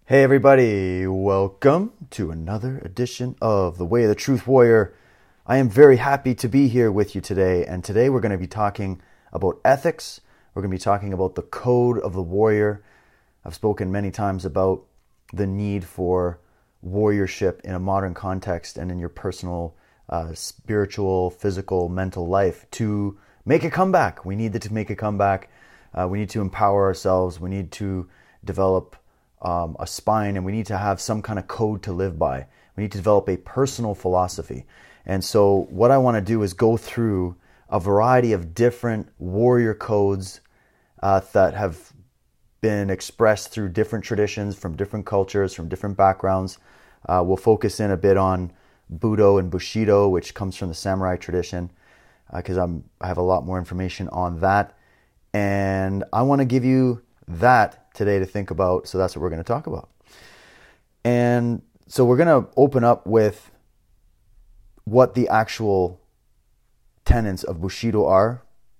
Hey everybody, welcome to another edition of The Way of the Truth Warrior. I am very happy to be here with you today, and today we're going to be talking about ethics. We're going to be talking about the code of the warrior. I've spoken many times about the need for warriorship in a modern context and in your personal, spiritual, physical, mental life to make a comeback. We need to make a comeback. We need to empower ourselves. We need to develop a spine, and we need to have some kind of code to live by. We need to develop a personal philosophy. And so what I want to do is go through a variety of different warrior codes that have been expressed through different traditions, from different cultures, from different backgrounds. We'll focus in a bit on Budo and Bushido, which comes from the samurai tradition, because I have a lot more information on that. And I want to give you that today to think about, so that's what we're going to talk about. And so we're going to open up with what the actual tenets of Bushido are,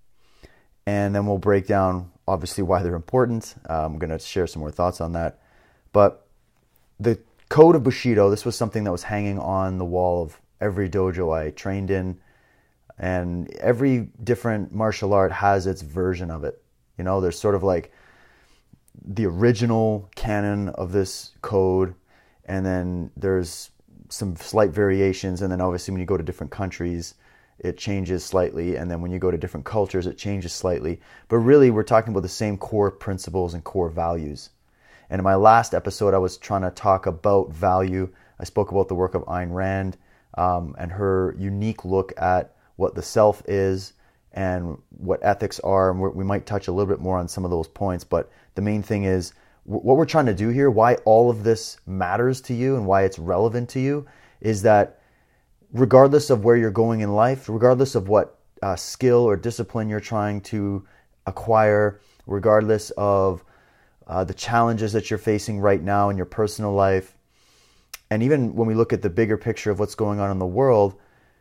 and then we'll break down, obviously, why they're important. I'm going to share some more thoughts on that. But the code of Bushido, this was something that was hanging on the wall of every dojo I trained in, and every different martial art has its version of it. You know, there's sort of like the original canon of this code, and then there's some slight variations, and then obviously when you go to different countries it changes slightly, and then when you go to different cultures it changes slightly, but really we're talking about the same core principles and core values. And in my last episode I was trying to talk about value. I spoke about the work of Ayn Rand and her unique look at what the self is and what ethics are, and we might touch a little bit more on some of those points, but the main thing is what we're trying to do here, why all of this matters to you and why it's relevant to you, is that regardless of where you're going in life, regardless of what skill or discipline you're trying to acquire, regardless of the challenges that you're facing right now in your personal life, and even when we look at the bigger picture of what's going on in the world,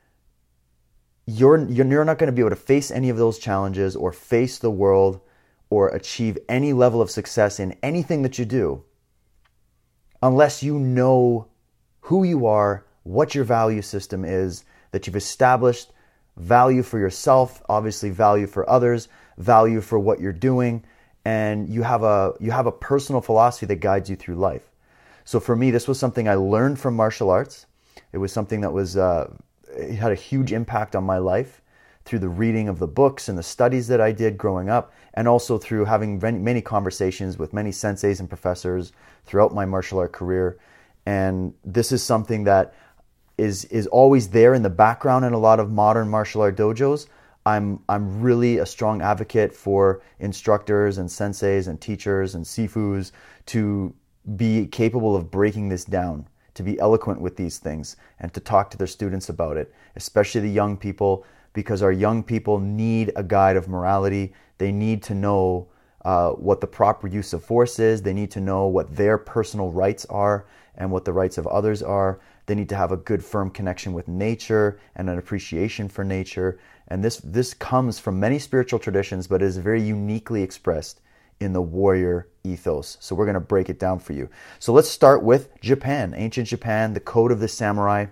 you're not going to be able to face any of those challenges or face the world or achieve any level of success in anything that you do unless you know who you are, what your value system is, that you've established value for yourself, obviously value for others, value for what you're doing, and you have a personal philosophy that guides you through life. So for me, this was something I learned from martial arts. It was something that was it had a huge impact on my life through the reading of the books and the studies that I did growing up, and also through having many conversations with many senseis and professors throughout my martial art career. And this is something that is always there in the background in a lot of modern martial art dojos. I'm really a strong advocate for instructors and senseis and teachers and sifus to be capable of breaking this down, to be eloquent with these things and to talk to their students about it, especially the young people, because our young people need a guide of morality. They need to know what the proper use of force is. They need to know what their personal rights are and what the rights of others are. They need to have a good, firm connection with nature and an appreciation for nature. And this comes from many spiritual traditions, but is very uniquely expressed in the warrior ethos. So we're going to break it down for you. So let's start with Japan, ancient Japan, the code of the samurai,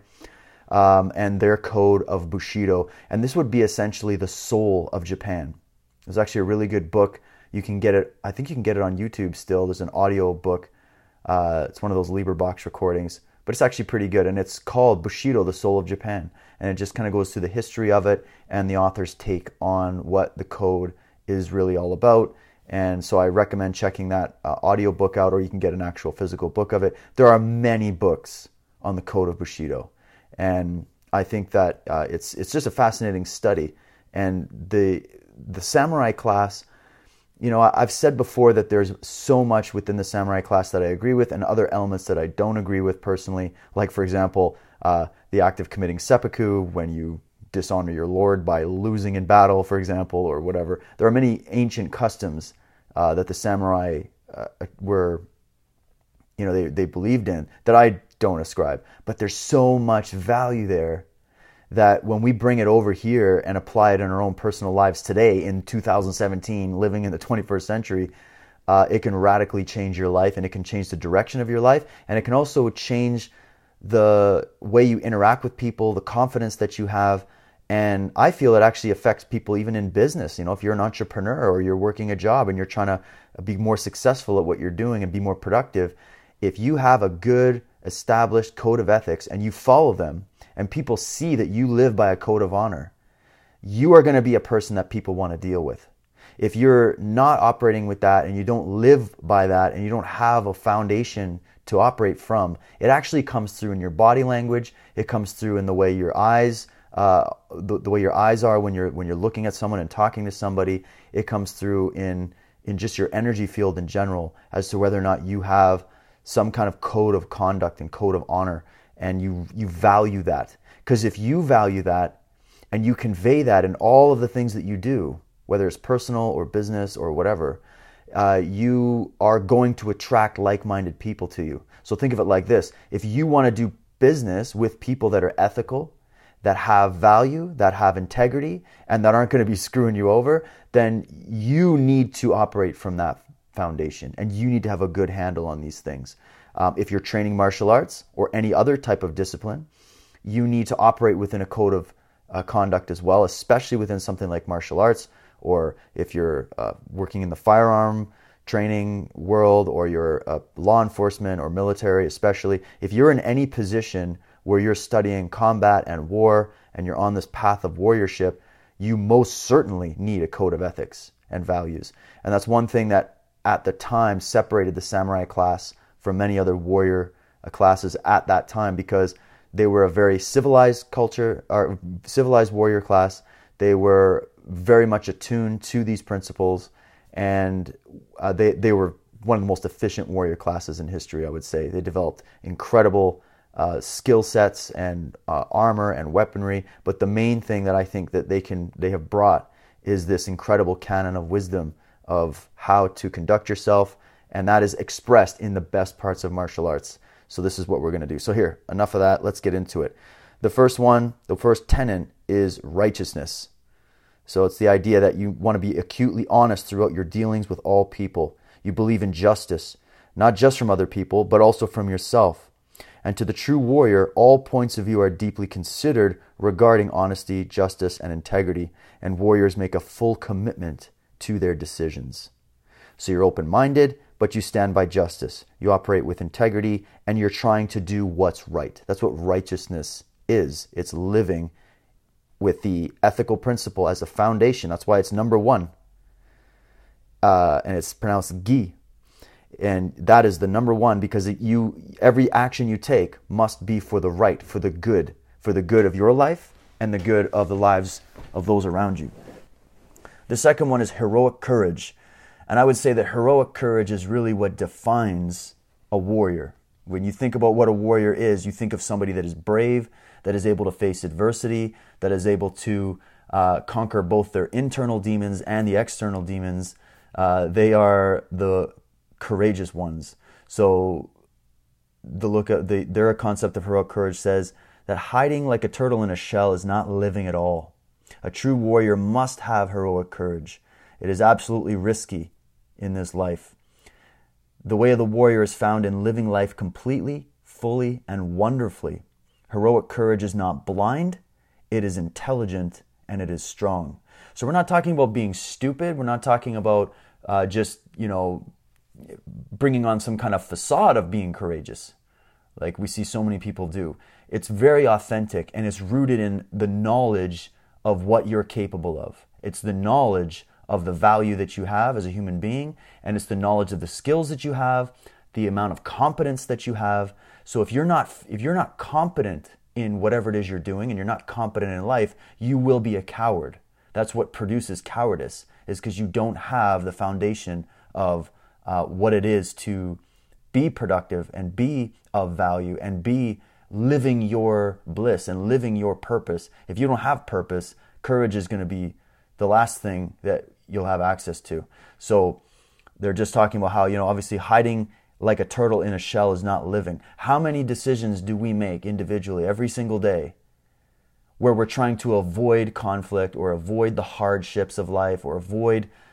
and their code of Bushido. And this would be essentially the soul of Japan. There's actually a really good book. You can get it, I think you can get it on YouTube still. There's an audio book. It's one of those LibriVox recordings, but it's actually pretty good. And it's called Bushido, the Soul of Japan. And it just kind of goes through the history of it and the author's take on what the code is really all about. And so I recommend checking that audio book out, or you can get an actual physical book of it. There are many books on the code of Bushido. And I think that it's just a fascinating study. And the samurai class, you know, I've said before that there's so much within the samurai class that I agree with and other elements that I don't agree with personally. Like, for example, the act of committing seppuku, when you dishonor your lord by losing in battle, for example, or whatever. There are many ancient customs that the samurai were, you know, they believed in that I don't ascribe. But there's so much value there that when we bring it over here and apply it in our own personal lives today in 2017, living in the 21st century, it can radically change your life, and it can change the direction of your life, and it can also change the way you interact with people, the confidence that you have. And I feel it actually affects people even in business. If you're an entrepreneur or you're working a job and you're trying to be more successful at what you're doing and be more productive, if you have a good established code of ethics and you follow them and people see that you live by a code of honor, you are going to be a person that people want to deal with. If you're not operating with that and you don't live by that and you don't have a foundation to operate from, it actually comes through in your body language. It comes through in the way your eyes, the way your eyes are when you're looking at someone and talking to somebody. It comes through in just your energy field in general as to whether or not you have some kind of code of conduct and code of honor, and you value that. Because if you value that and you convey that in all of the things that you do, whether it's personal or business or whatever, you are going to attract like-minded people to you. So think of it like this. If you want to do business with people that are ethical, that have value, that have integrity, and that aren't going to be screwing you over, then you need to operate from that foundation, and you need to have a good handle on these things. If you're training martial arts or any other type of discipline, you need to operate within a code of conduct as well, especially within something like martial arts. Or if you're working in the firearm training world, or you're law enforcement or military especially, if you're in any position where you're studying combat and war and you're on this path of warriorship, you most certainly need a code of ethics and values. And that's one thing that at the time separated the samurai class from many other warrior classes at that time, because they were a very civilized culture, or civilized warrior class. They were very much attuned to these principles, and they were one of the most efficient warrior classes in history, I would say. They developed incredible skill sets and armor and weaponry, but the main thing that I think that they have brought is this incredible canon of wisdom of how to conduct yourself, and that is expressed in the best parts of martial arts. So this is what we're going to do. So here, enough of that, let's get into it. The first tenet is righteousness. So it's the idea that you want to be acutely honest throughout your dealings with all people. You believe in justice, not just from other people, but also from yourself. And to the true warrior, all points of view are deeply considered regarding honesty, justice, and integrity, and warriors make a full commitment to their decisions. So you're open-minded, but you stand by justice. You operate with integrity, and you're trying to do what's right. That's what righteousness is. It's living with the ethical principle as a foundation. That's why it's number one. And it's pronounced gi. And that is the number one, because every action you take must be for the right, for the good of your life and the good of the lives of those around you. The second one is heroic courage. And I would say that heroic courage is really what defines a warrior. When you think about what a warrior is, you think of somebody that is brave, that is able to face adversity, that is able to conquer both their internal demons and the external demons. They are the courageous ones. So their concept of heroic courage says that hiding like a turtle in a shell is not living at all. A true warrior must have heroic courage. It is absolutely risky in this life. The way of the warrior is found in living life completely, fully, and wonderfully. Heroic courage is not blind, it is intelligent, and it is strong. So we're not talking about being stupid. We're not talking about just bringing on some kind of facade of being courageous, like we see so many people do. It's very authentic, and it's rooted in the knowledge of what you're capable of. It's the knowledge of the value that you have as a human being, and it's the knowledge of the skills that you have, the amount of competence that you have. So if you're not competent in whatever it is you're doing, and you're not competent in life, you will be a coward. That's what produces cowardice, is because you don't have the foundation of what it is to be productive and be of value and be living your bliss and living your purpose. If you don't have purpose, courage is going to be the last thing that you'll have access to. So they're just talking about how, obviously hiding like a turtle in a shell is not living. How many decisions do we make individually every single day where we're trying to avoid conflict or avoid the hardships of life or avoid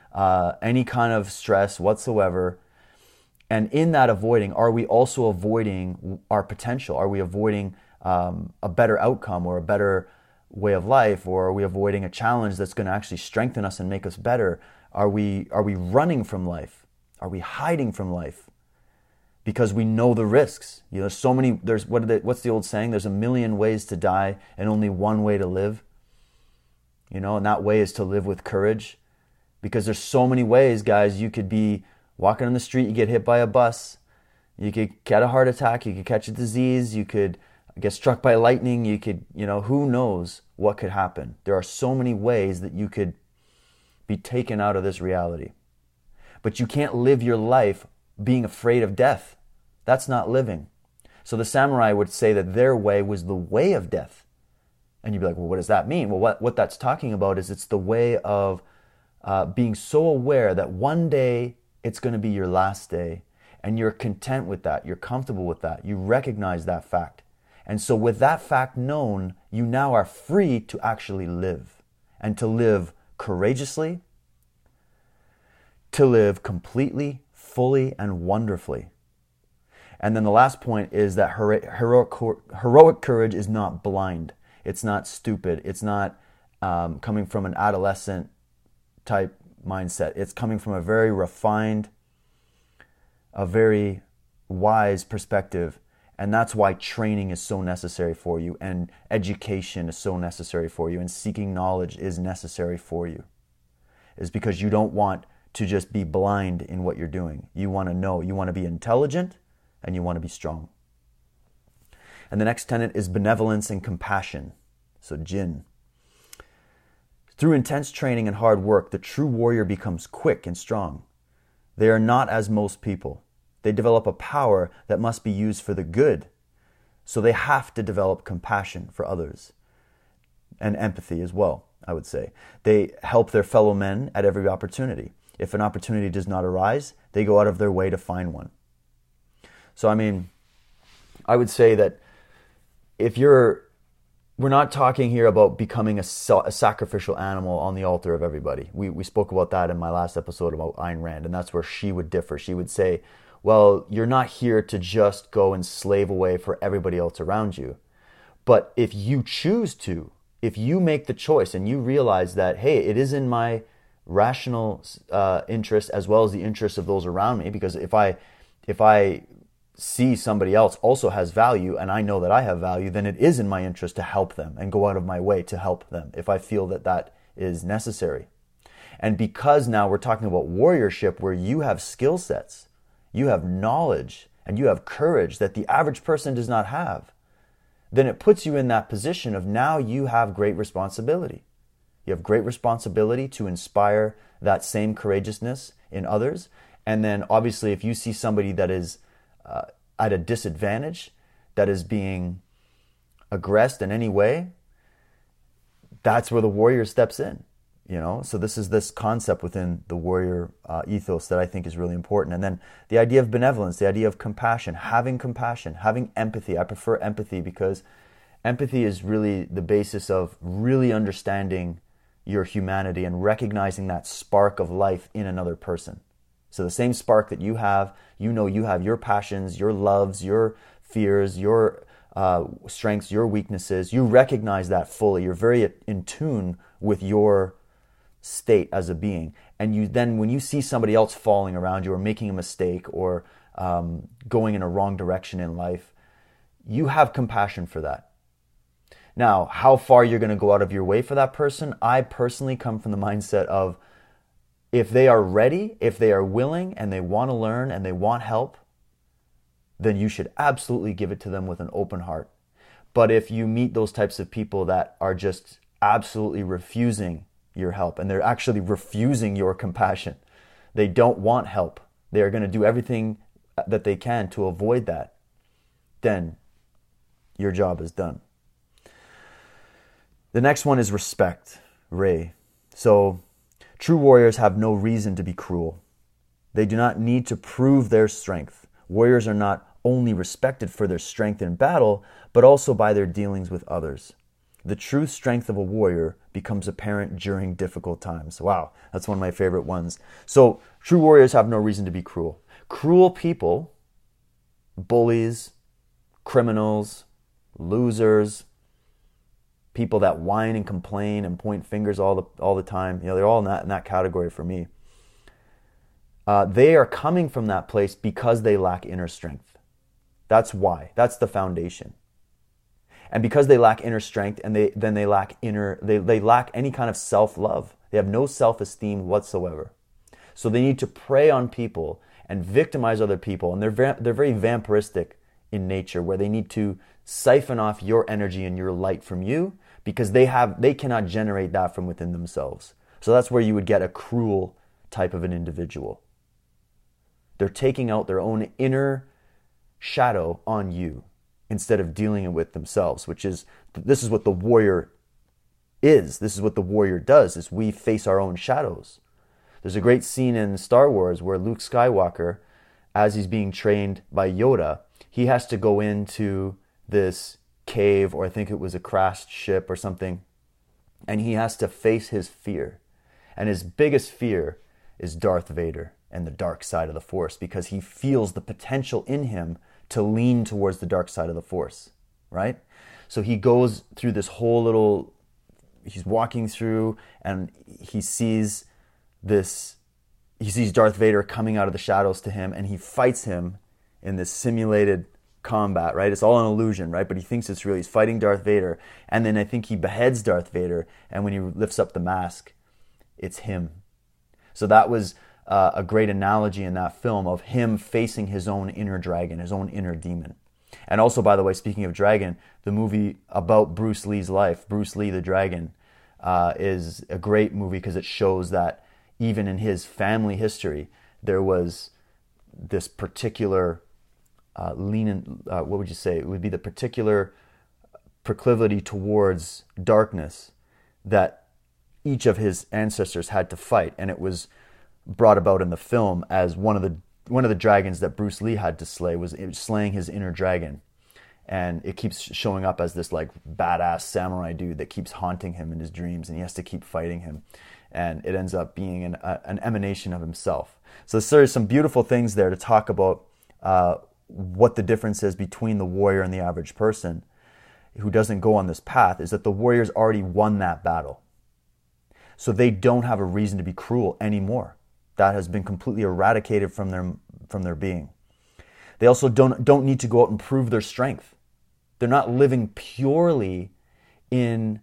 any kind of stress whatsoever. And in that avoiding, are we also avoiding our potential? Are we avoiding a better outcome or a better way of life? Or are we avoiding a challenge that's going to actually strengthen us and make us better? Are we running from life? Are we hiding from life? Because we know the risks. There's so many, what's the old saying? There's a million ways to die and only one way to live. And that way is to live with courage. Because there's so many ways, guys. You could be walking on the street, you get hit by a bus, you could get a heart attack, you could catch a disease, you could get struck by lightning, you could, who knows what could happen. There are so many ways that you could be taken out of this reality. But you can't live your life being afraid of death. That's not living. So the samurai would say that their way was the way of death. And you'd be like, well, what does that mean? Well, what that's talking about is it's the way of being so aware that one day it's going to be your last day, and you're content with that. You're comfortable with that. You recognize that fact. And so with that fact known, you now are free to actually live, and to live courageously, to live completely, fully, and wonderfully. And then the last point is that heroic courage is not blind. It's not stupid. It's not coming from an adolescent type mindset. It's coming from a very refined, a very wise perspective. And that's why training is so necessary for you, and education is so necessary for you, and seeking knowledge is necessary for you. Is because you don't want to just be blind in what you're doing. You want to know. You want to be intelligent, and you want to be strong. And the next tenet is benevolence and compassion. So Jin. Through intense training and hard work, the true warrior becomes quick and strong. They are not as most people. They develop a power that must be used for the good. So they have to develop compassion for others. And empathy as well, I would say. They help their fellow men at every opportunity. If an opportunity does not arise, they go out of their way to find one. So, I would say that we're not talking here about becoming a sacrificial animal on the altar of everybody. We spoke about that in my last episode about Ayn Rand, and that's where she would differ. She would say, well, you're not here to just go and slave away for everybody else around you. But if you choose to, if you make the choice and you realize that, hey, it is in my rational interest as well as the interest of those around me, because if I see somebody else also has value and I know that I have value, then it is in my interest to help them and go out of my way to help them if I feel that that is necessary. And because now we're talking about warriorship, where you have skill sets, you have knowledge, and you have courage that the average person does not have, then it puts you in that position of now you have great responsibility. You have great responsibility to inspire that same courageousness in others. And then obviously if you see somebody that is at a disadvantage, that is being aggressed in any way, that's where the warrior steps in. So this is this concept within the warrior ethos that I think is really important. And then the idea of benevolence, the idea of compassion, having empathy. I prefer empathy because empathy is really the basis of really understanding your humanity and recognizing that spark of life in another person. So the same spark that you have your passions, your loves, your fears, your strengths, your weaknesses. You recognize that fully. You're very in tune with your state as a being. And you then, when you see somebody else falling around you or making a mistake or going in a wrong direction in life, you have compassion for that. Now, how far you're going to go out of your way for that person, I personally come from the mindset of, if they are ready, if they are willing, and they want to learn and they want help, then you should absolutely give it to them with an open heart. But if you meet those types of people that are just absolutely refusing your help, and they're actually refusing your compassion, they don't want help, they are going to do everything that they can to avoid that, then your job is done. The next one is respect, Ray. So, true warriors have no reason to be cruel. They do not need to prove their strength. Warriors are not only respected for their strength in battle, but also by their dealings with others. The true strength of a warrior becomes apparent during difficult times. Wow, that's one of my favorite ones. So true warriors have no reason to be cruel. Cruel people, bullies, criminals, losers, people that whine and complain and point fingers all the time, they're all in that category for me. They are coming from that place because they lack inner strength. That's why. That's the foundation. And because they lack inner strength, and they lack any kind of self-love. They have no self-esteem whatsoever. So they need to prey on people and victimize other people, and they're very vampiristic in nature, where they need to siphon off your energy and your light from you, because they cannot generate that from within themselves. So that's where you would get a cruel type of an individual. They're taking out their own inner shadow on you instead of dealing it with themselves, this is what the warrior is. This is what the warrior does, is we face our own shadows. There's a great scene in Star Wars where Luke Skywalker, as he's being trained by Yoda, he has to go into this cave, or I think it was a crashed ship or something, and he has to face his fear. And his biggest fear is Darth Vader and the dark side of the Force, because he feels the potential in him to lean towards the dark side of the Force, right? So he goes through this whole he's walking through, and he sees Darth Vader coming out of the shadows to him, and he fights him in this simulated combat, right? It's all an illusion, right? But he thinks it's real. He's fighting Darth Vader, and then I think he beheads Darth Vader, and when he lifts up the mask, it's him. So that was a great analogy in that film of him facing his own inner dragon, his own inner demon. And also, by the way, speaking of dragon, the movie about Bruce Lee's life, Bruce Lee the Dragon, is a great movie because it shows that even in his family history, there was this particular what would you say? It would be the particular proclivity towards darkness that each of his ancestors had to fight, and it was brought about in the film as one of the dragons that Bruce Lee had to slay was slaying his inner dragon. And it keeps showing up as this like badass samurai dude that keeps haunting him in his dreams, and he has to keep fighting him. And it ends up being an emanation of himself. So there's some beautiful things there to talk about what the difference is between the warrior and the average person who doesn't go on this path, is that the warrior's already won that battle. So they don't have a reason to be cruel anymore. That has been completely eradicated from their being. They also don't need to go out and prove their strength. They're not living purely in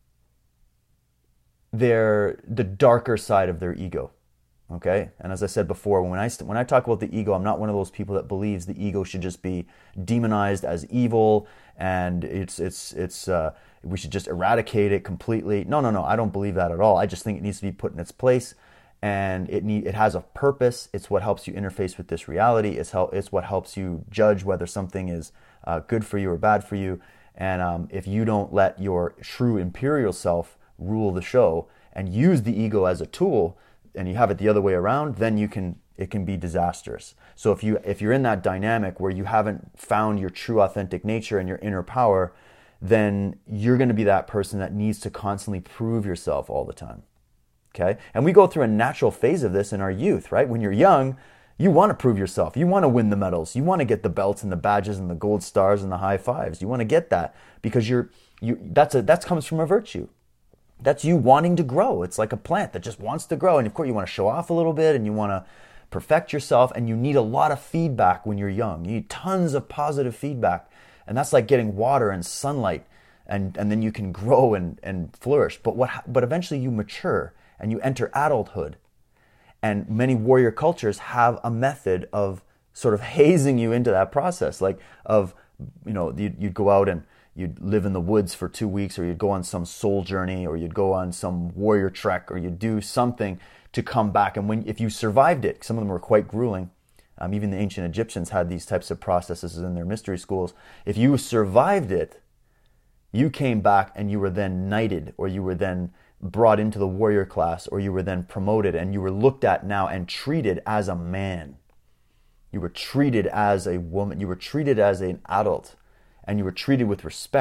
the darker side of their ego. Okay? And as I said before, when I talk about the ego, I'm not one of those people that believes the ego should just be demonized as evil and we should just eradicate it completely. No, I don't believe that at all. I just think it needs to be put in its place, and it has a purpose. It's what helps you interface with this reality. It's what helps you judge whether something is good for you or bad for you. And if you don't let your true imperial self rule the show and use the ego as a tool, and you have it the other way around, then it can be disastrous. So if you're in that dynamic where you haven't found your true authentic nature and your inner power, then you're going to be that person that needs to constantly prove yourself all the time. Okay? And we go through a natural phase of this in our youth, right? When you're young, you want to prove yourself. You want to win the medals. You want to get the belts and the badges and the gold stars and the high fives. You want to get that because that comes from a virtue. That's you wanting to grow. It's like a plant that just wants to grow. And of course, you want to show off a little bit and you want to perfect yourself, and you need a lot of feedback when you're young. You need tons of positive feedback. And that's like getting water and sunlight, and then you can grow and flourish. But eventually you mature and you enter adulthood. And many warrior cultures have a method of sort of hazing you into that process, you'd go out and you'd live in the woods for 2 weeks, or you'd go on some soul journey, or you'd go on some warrior trek, or you'd do something to come back. And if you survived it, some of them were quite grueling. Even the ancient Egyptians had these types of processes in their mystery schools. If you survived it, you came back and you were then knighted, or you were then brought into the warrior class, or you were then promoted, and you were looked at now and treated as a man. You were treated as a woman. You were treated as an adult, and you were treated with respect.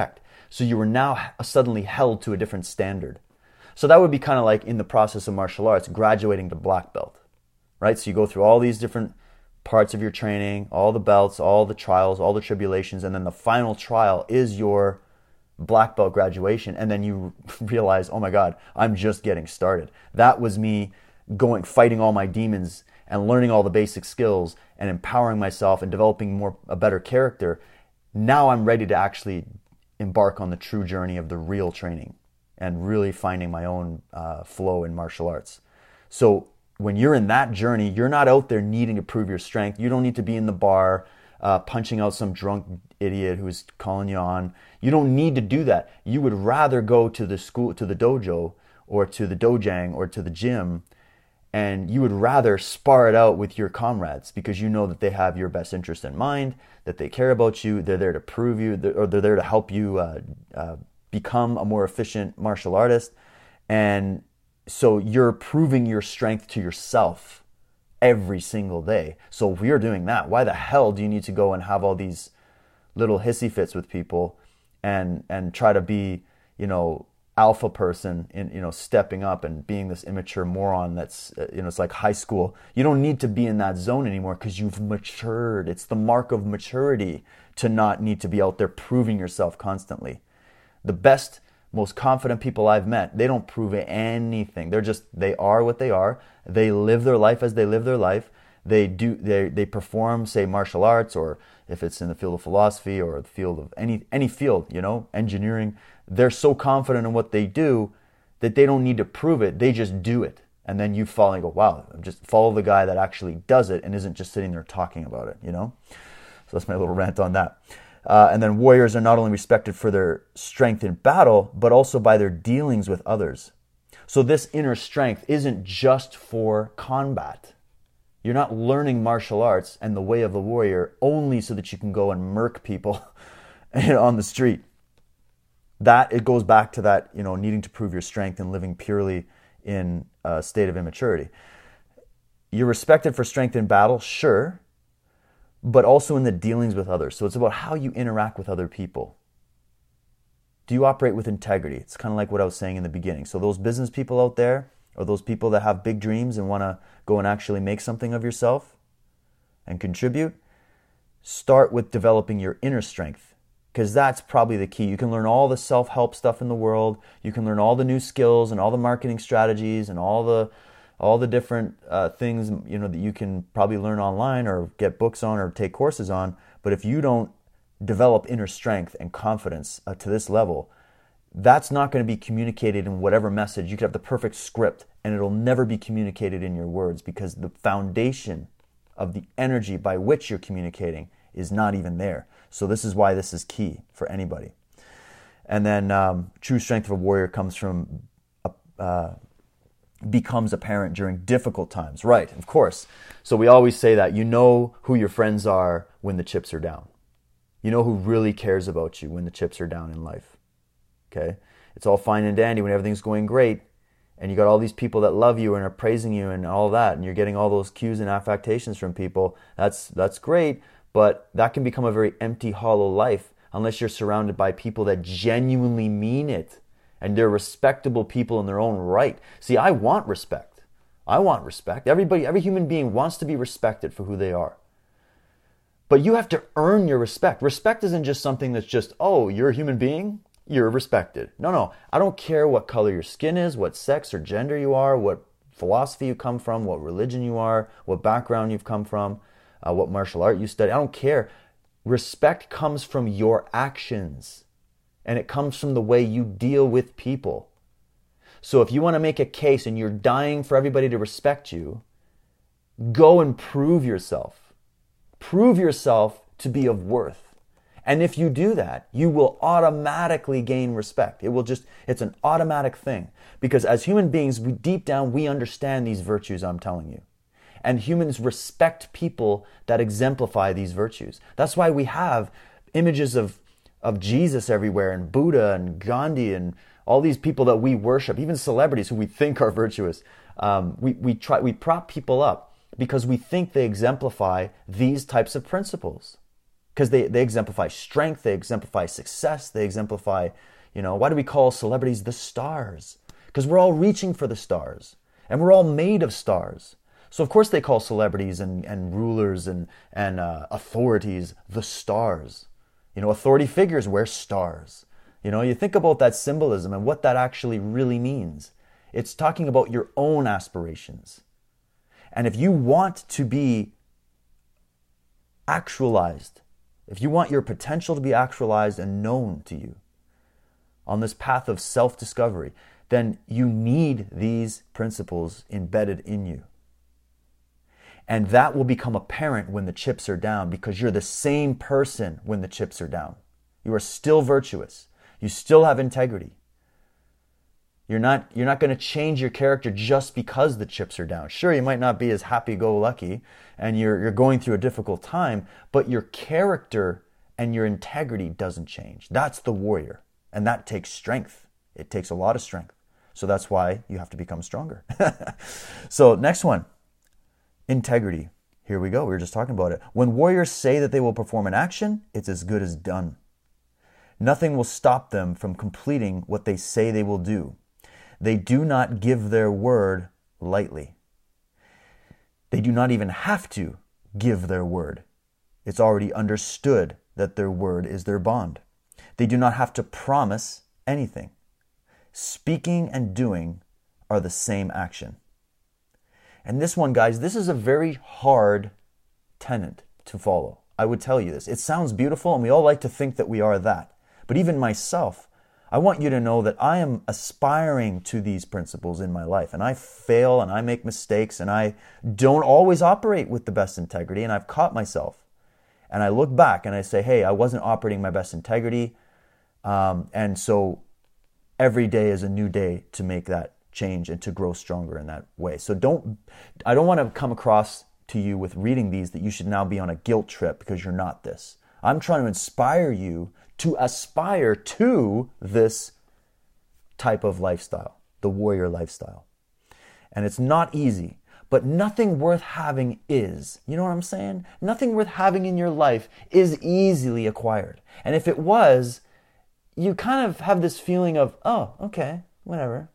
So you were now suddenly held to a different standard. So that would be kind of like in the process of martial arts, graduating to black belt, right? So you go through all these different parts of your training, all the belts, all the trials, all the tribulations, and then the final trial is your black belt graduation. And then you realize, oh my God, I'm just getting started. That was me fighting all my demons and learning all the basic skills and empowering myself and developing a better character. Now I'm ready to actually embark on the true journey of the real training and really finding my own flow in martial arts. So when you're in that journey, you're not out there needing to prove your strength. You don't need to be in the bar punching out some drunk idiot who's calling you on. You don't need to do that. You would rather go to the school, to the dojo, or to the dojang, or to the gym, and you would rather spar it out with your comrades because you know that they have your best interest in mind, that they care about you, they're there to prove you, or they're there to help you become a more efficient martial artist. And so you're proving your strength to yourself every single day. So if you're doing that, why the hell do you need to go and have all these little hissy fits with people and try to be, alpha person in, stepping up and being this immature moron that's, it's like high school. You don't need to be in that zone anymore because you've matured. It's the mark of maturity to not need to be out there proving yourself constantly. The best, most confident people I've met, they don't prove anything. They are what they are. They live their life as they live their life. They perform, say, martial arts, or if it's in the field of philosophy or the field of any field, engineering, they're so confident in what they do that they don't need to prove it. They just do it. And then you follow and go, wow, just follow the guy that actually does it and isn't just sitting there talking about it, So that's my little rant on that. And then warriors are not only respected for their strength in battle, but also by their dealings with others. So this inner strength isn't just for combat. You're not learning martial arts and the way of the warrior only so that you can go and murk people on the street. That it goes back to that, needing to prove your strength and living purely in a state of immaturity. You're respected for strength in battle, sure, but also in the dealings with others. So it's about how you interact with other people. Do you operate with integrity? It's kind of like what I was saying in the beginning. So those business people out there, or those people that have big dreams and want to go and actually make something of yourself and contribute, start with developing your inner strength, because that's probably the key. You can learn all the self-help stuff in the world. You can learn all the new skills and all the marketing strategies and all the different things that you can probably learn online or get books on or take courses on. But if you don't develop inner strength and confidence to this level, that's not going to be communicated in whatever message. You could have the perfect script and it'll never be communicated in your words because the foundation of the energy by which you're communicating is not even there. So this is why this is key for anybody. And then true strength of a warrior becomes apparent during difficult times. Right, of course. So we always say that you know who your friends are when the chips are down. You know who really cares about you when the chips are down in life. Okay? It's all fine and dandy when everything's going great and you got all these people that love you and are praising you and all that, and you're getting all those cues and affectations from people. That's great, but that can become a very empty, hollow life unless you're surrounded by people that genuinely mean it. And they're respectable people in their own right. See, I want respect. Every human being wants to be respected for who they are. But you have to earn your respect. Respect isn't just something that's just, oh, you're a human being, you're respected. No. I don't care what color your skin is, what sex or gender you are, what philosophy you come from, what religion you are, what background you've come from, what martial art you study. I don't care. Respect comes from your actions. And it comes from the way you deal with people. So if you want to make a case and you're dying for everybody to respect you, go and prove yourself. Prove yourself to be of worth. And if you do that, you will automatically gain respect. It's an automatic thing. Because as human beings, deep down, we understand these virtues I'm telling you. And humans respect people that exemplify these virtues. That's why we have images of Jesus everywhere, and Buddha and Gandhi and all these people that we worship, even celebrities who we think are virtuous. We prop people up because we think they exemplify these types of principles. because they exemplify strength, they exemplify success, they exemplify, why do we call celebrities the stars? Because we're all reaching for the stars, and we're all made of stars. So of course they call celebrities and rulers and authorities the stars. Authority figures wear stars. You think about that symbolism and what that actually really means. It's talking about your own aspirations. And if you want to be actualized, if you want your potential to be actualized and known to you on this path of self-discovery, then you need these principles embedded in you. And that will become apparent when the chips are down, because you're the same person when the chips are down. You are still virtuous. You still have integrity. You're not going to change your character just because the chips are down. Sure, you might not be as happy-go-lucky and you're going through a difficult time, but your character and your integrity doesn't change. That's the warrior. And that takes strength. It takes a lot of strength. So that's why you have to become stronger. So next one, integrity. Here we go. We were just talking about it. When warriors say that they will perform an action, it's as good as done. Nothing will stop them from completing what they say they will do. They do not give their word lightly. They do not even have to give their word. It's already understood that their word is their bond. They do not have to promise anything. Speaking and doing are the same action. And this one, guys, this is a very hard tenet to follow. I would tell you this. It sounds beautiful, and we all like to think that we are that. But even myself, I want you to know that I am aspiring to these principles in my life. And I fail, and I make mistakes, and I don't always operate with the best integrity, and I've caught myself. And I look back and I say, hey, I wasn't operating my best integrity. And so every day is a new day to make that change and to grow stronger in that way. So I don't want to come across to you with reading these that you should now be on a guilt trip because you're not this. I'm trying to inspire you to aspire to this type of lifestyle, the warrior lifestyle. And it's not easy, but nothing worth having is. You know what I'm saying? Nothing worth having in your life is easily acquired. And if it was, you kind of have this feeling of, oh, okay, whatever.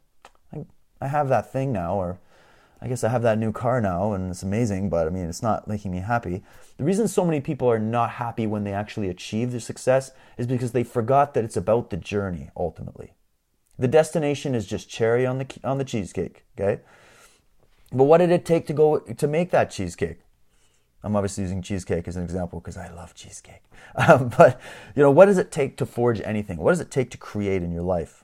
I have that thing now, or I guess I have that new car now, and it's amazing, but I mean, it's not making me happy. The reason so many people are not happy when they actually achieve their success is because they forgot that it's about the journey, ultimately. The destination is just cherry on the cheesecake, okay? But what did it take to make that cheesecake? I'm obviously using cheesecake as an example because I love cheesecake. But, what does it take to forge anything? What does it take to create in your life?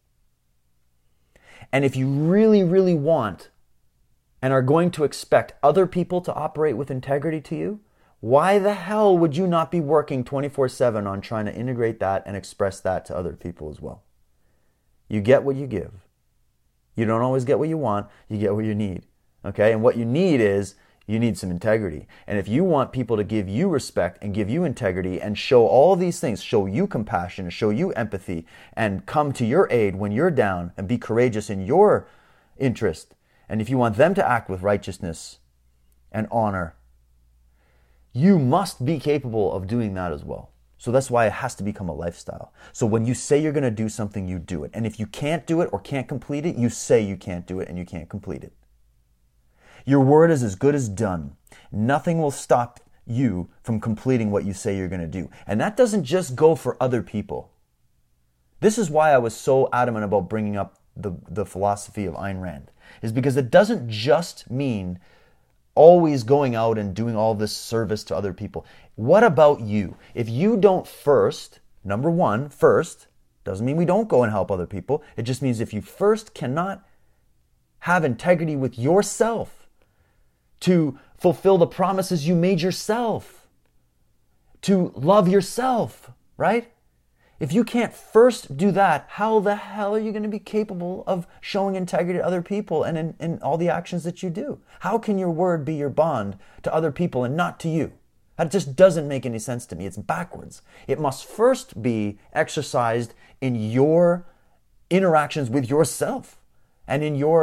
And if you really, really want and are going to expect other people to operate with integrity to you, why the hell would you not be working 24/7 on trying to integrate that and express that to other people as well? You get what you give. You don't always get what you want. You get what you need. Okay? And what you need some integrity. And if you want people to give you respect and give you integrity and show all of these things, show you compassion, and show you empathy, and come to your aid when you're down and be courageous in your interest, and if you want them to act with righteousness and honor, you must be capable of doing that as well. So that's why it has to become a lifestyle. So when you say you're going to do something, you do it. And if you can't do it or can't complete it, you say you can't do it and you can't complete it. Your word is as good as done. Nothing will stop you from completing what you say you're going to do. And that doesn't just go for other people. This is why I was so adamant about bringing up the philosophy of Ayn Rand, is because it doesn't just mean always going out and doing all this service to other people. What about you? If you don't first, number one, first, doesn't mean we don't go and help other people. It just means if you first cannot have integrity with yourself, to fulfill the promises you made yourself, to love yourself, right? If you can't first do that, how the hell are you going to be capable of showing integrity to other people and in all the actions that you do? How can your word be your bond to other people and not to you? That just doesn't make any sense to me. It's backwards. It must first be exercised in your interactions with yourself and in your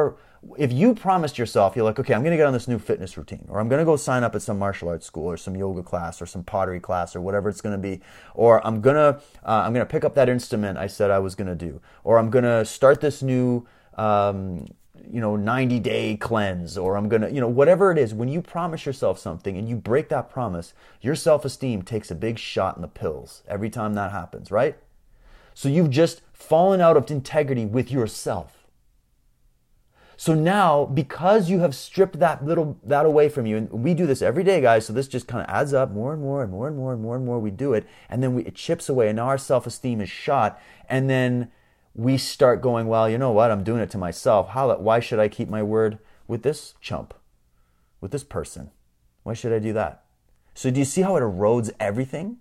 if you promised yourself, you're like, okay, I'm going to get on this new fitness routine, or I'm going to go sign up at some martial arts school or some yoga class or some pottery class or whatever it's going to be, or I'm going to pick up that instrument I said I was going to do, or I'm going to start this new 90-day cleanse, or I'm going to, whatever it is. When you promise yourself something and you break that promise, your self-esteem takes a big shot in the pills every time that happens, right? So you've just fallen out of integrity with yourself. So now, because you have stripped that away from you, and we do this every day, guys, so this just kind of adds up more and more and more and more and more and more we do it, and then it chips away, and now our self-esteem is shot, and then we start going, well, you know what, I'm doing it to myself. Why should I keep my word with this chump, with this person? Why should I do that? So do you see how it erodes everything?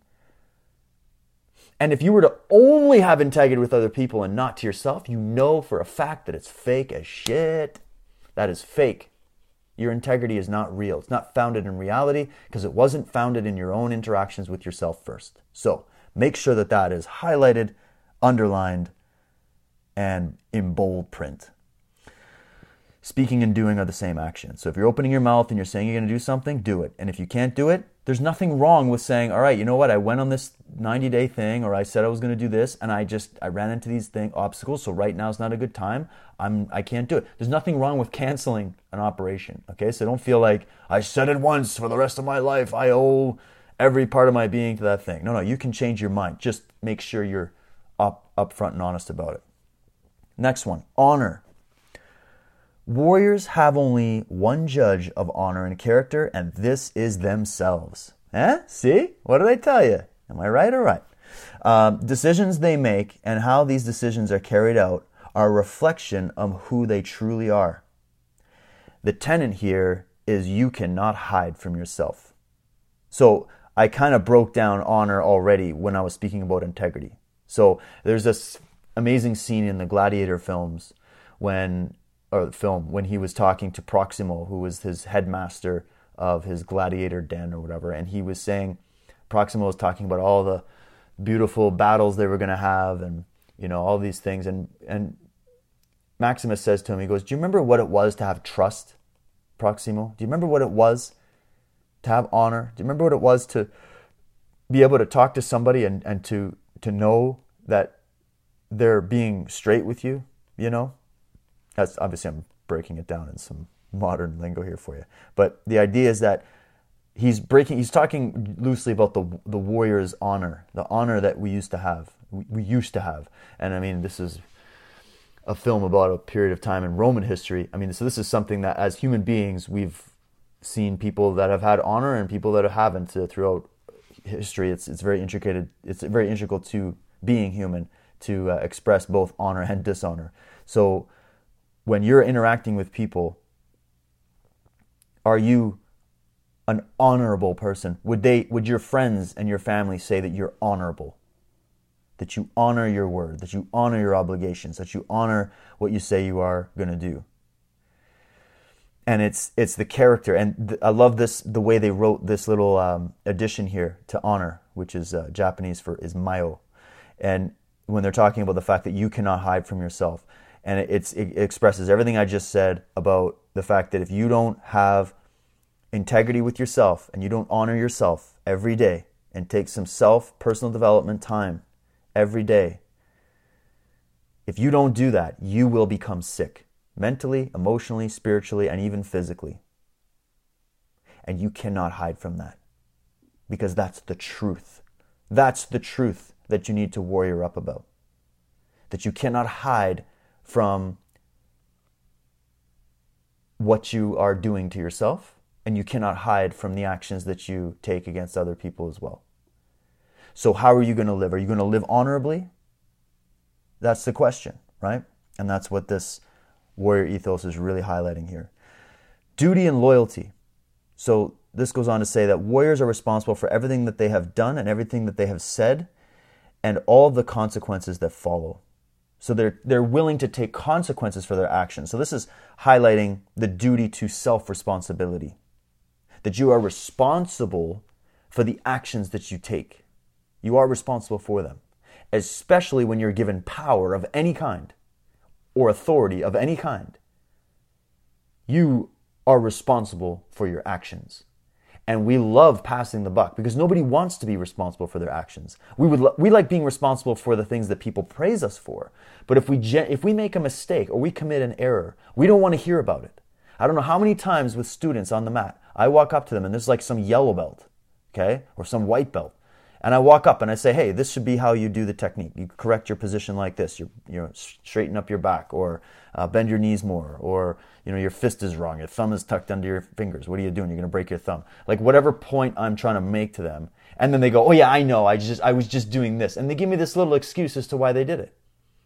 And if you were to only have integrity with other people and not to yourself, you know for a fact that it's fake as shit. That is fake. Your integrity is not real. It's not founded in reality because it wasn't founded in your own interactions with yourself first. So make sure that that is highlighted, underlined, and in bold print. Speaking and doing are the same action. So if you're opening your mouth and you're saying you're going to do something, do it. And if you can't do it, there's nothing wrong with saying, all right, you know what, I went on this 90-day thing, or I said I was going to do this, and I ran into these obstacles, so right now is not a good time. I can't do it. There's nothing wrong with canceling an operation, okay? So don't feel like, I said it once for the rest of my life, I owe every part of my being to that thing. No, you can change your mind. Just make sure you're upfront and honest about it. Next one, honor. Warriors have only one judge of honor and character, and this is themselves. See? What did I tell you? Am I right or right? Decisions they make and how these decisions are carried out are a reflection of who they truly are. The tenet here is you cannot hide from yourself. So I kind of broke down honor already when I was speaking about integrity. So there's this amazing scene in the Gladiator films when he was talking to Proximo, who was his headmaster of his gladiator den or whatever, and he was saying, Proximo was talking about all the beautiful battles they were going to have, and all these things, and Maximus says to him, he goes, do you remember what it was to have trust, Proximo? Do you remember what it was to have honor? Do you remember what it was to be able to talk to somebody and to know that they're being straight with you, That's obviously, I'm breaking it down in some modern lingo here for you. But the idea is that he's talking loosely about the warrior's honor, the honor that we used to have. We used to have. And I mean, this is a film about a period of time in Roman history. I mean, so this is something that as human beings, we've seen people that have had honor and people that haven't throughout history. It's very intricate. It's very integral to being human to express both honor and dishonor. So when you're interacting with people, are you an honorable person? Would your friends and your family say that you're honorable? That you honor your word, that you honor your obligations, that you honor what you say you are going to do? And it's the character. And I love the way they wrote this little addition here to honor, which is Japanese is mayo. And when they're talking about the fact that you cannot hide from yourself. And it expresses everything I just said about the fact that if you don't have integrity with yourself and you don't honor yourself every day and take some personal development time every day, if you don't do that, you will become sick mentally, emotionally, spiritually, and even physically. And you cannot hide from that because that's the truth. That's the truth that you need to warrior up about. That you cannot hide from what you are doing to yourself, and you cannot hide from the actions that you take against other people as well. So how are you going to live? Are you going to live honorably? That's the question, right? And that's what this warrior ethos is really highlighting here. Duty and loyalty. So this goes on to say that warriors are responsible for everything that they have done and everything that they have said and all of the consequences that follow. So they're willing to take consequences for their actions. So this is highlighting the duty to self-responsibility. That you are responsible for the actions that you take. You are responsible for them. Especially when you're given power of any kind or authority of any kind. You are responsible for your actions. And we love passing the buck because nobody wants to be responsible for their actions. We like being responsible for the things that people praise us for. But if we make a mistake or we commit an error, we don't want to hear about it. I don't know how many times with students on the mat, I walk up to them and there's like some yellow belt, okay, or some white belt. And I walk up and I say, hey, this should be how you do the technique. You correct your position like this. You straighten up your back, or bend your knees more, or your fist is wrong. Your thumb is tucked under your fingers. What are you doing? You're going to break your thumb. Like whatever point I'm trying to make to them. And then they go, oh yeah, I know. I was just doing this. And they give me this little excuse as to why they did it.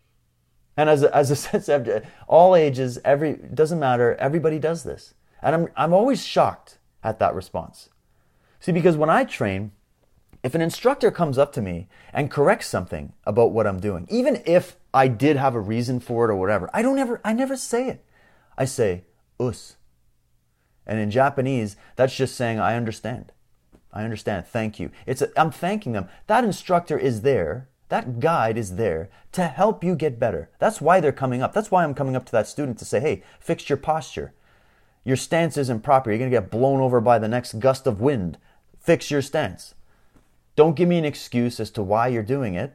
And as a sense, all ages, doesn't matter. Everybody does this. And I'm always shocked at that response. See, because when I train, if an instructor comes up to me and corrects something about what I'm doing, even if I did have a reason for it or whatever, I never say it. I say, us. And in Japanese, that's just saying, I understand. I understand. Thank you. I'm thanking them. That instructor is there. That guide is there to help you get better. That's why they're coming up. That's why I'm coming up to that student to say, hey, fix your posture. Your stance isn't proper. You're going to get blown over by the next gust of wind. Fix your stance. Don't give me an excuse as to why you're doing it.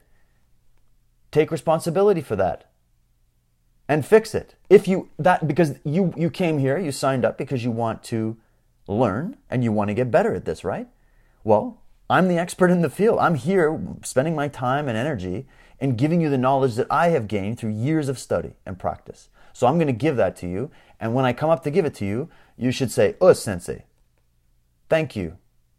Take responsibility for that and fix it. Because you came here, you signed up because you want to learn and you want to get better at this, right? Well, I'm the expert in the field. I'm here spending my time and energy and giving you the knowledge that I have gained through years of study and practice. So I'm going to give that to you. And when I come up to give it to you, you should say, oh, sensei, thank you.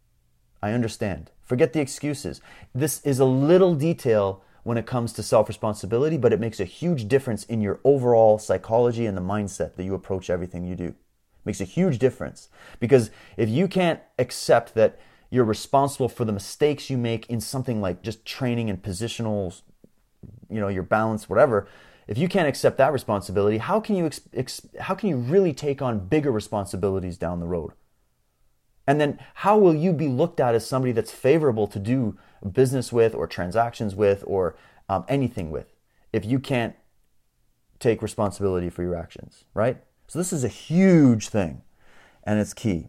I understand. Forget the excuses. This is a little detail when it comes to self-responsibility, but it makes a huge difference in your overall psychology and the mindset that you approach everything you do. It makes a huge difference. Because if you can't accept that you're responsible for the mistakes you make in something like just training and positional, your balance, whatever, if you can't accept that responsibility, how can you really take on bigger responsibilities down the road? And then how will you be looked at as somebody that's favorable to do business with or transactions with or anything with if you can't take responsibility for your actions, right? So this is a huge thing and it's key.